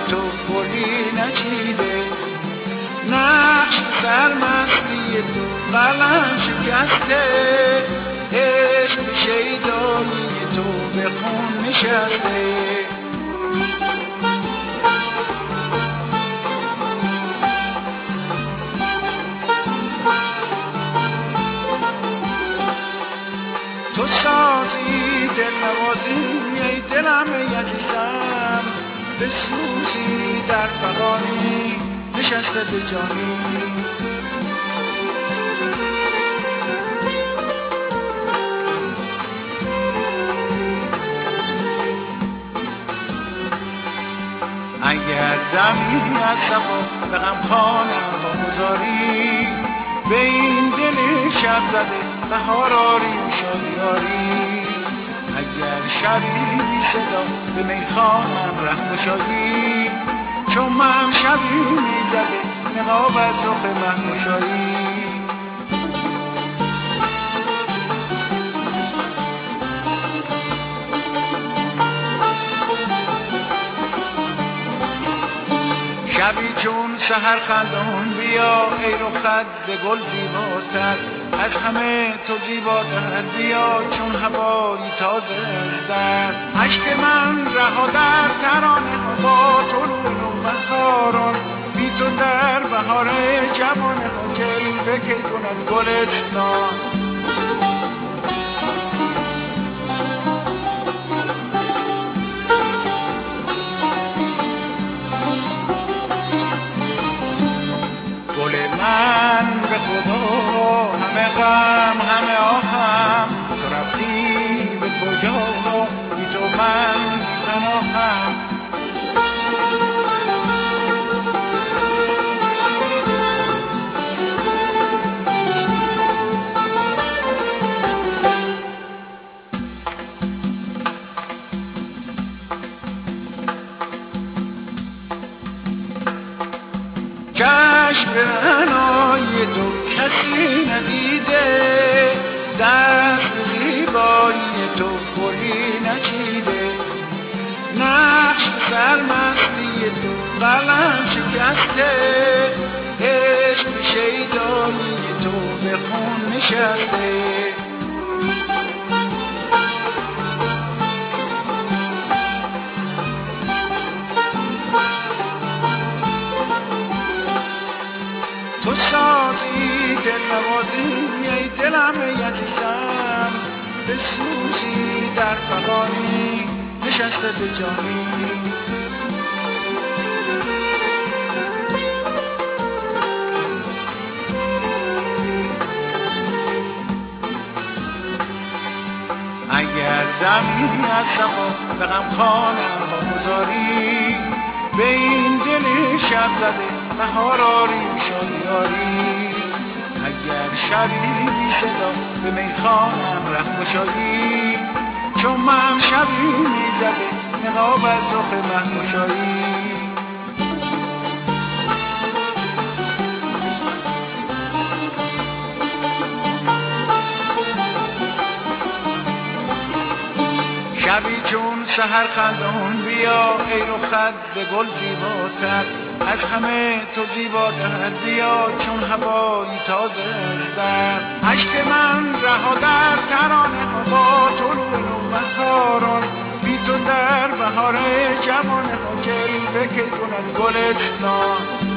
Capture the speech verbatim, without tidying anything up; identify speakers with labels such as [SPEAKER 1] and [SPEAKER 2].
[SPEAKER 1] تو گلی نچیده، نقش سرمستی تو قلم شکسته، عشق شیدایی تو به خون نشسته. تو سازی دل نوازی ای دلم ای عزیزم، بسوزی در فغانی نشسته به جانی. اگر دمی از صفا به غمخانم بگذاری، به این دل شب زده بهار آری شادیاری. اگر شبی بی صدا به میخانم ره گشایی، چون من شبی میزده نقاب از رخ مهگشایی. شبی چون سحر خندان بیا ای رخت به گل زیباتر، از همه تو زیباتر بیا چون هوایی تازه در. عشق من رها در ترانه با طلوع بهاران، بی تو در بهار جوان جلوه که کند گلستان. من به خدا همه غم همه آهم، تو رفتی به کجا بی تو من پناهم. چشم عنای تو کسی ندیده، دست زیبایی تو گلی نچیده، نقش سرمستی تو قلم شکسته، عشق شیدایی تو به خون نشسته. تو سازی دل نوازی ای دلم ای عزیزم، بسوزی در فغانی نشسته به جانی. اگر دمی از صفا به غمخانم بگذاری، به این دل شب زده بهار آری شادیاری. اگر شبی بی صدا به میخانم ره گشایی، چون من شبی میزده نقاب از رخ مهگشایی. شبی چون سحر خندان بیا ای رخت به گل زیباتر، از همه تو زیباتر بیا چون هوایی تازه در. عشق من رها در ترانه با طلوع بهاران، بی تو در بهار جوان جلوه که کند گلستان.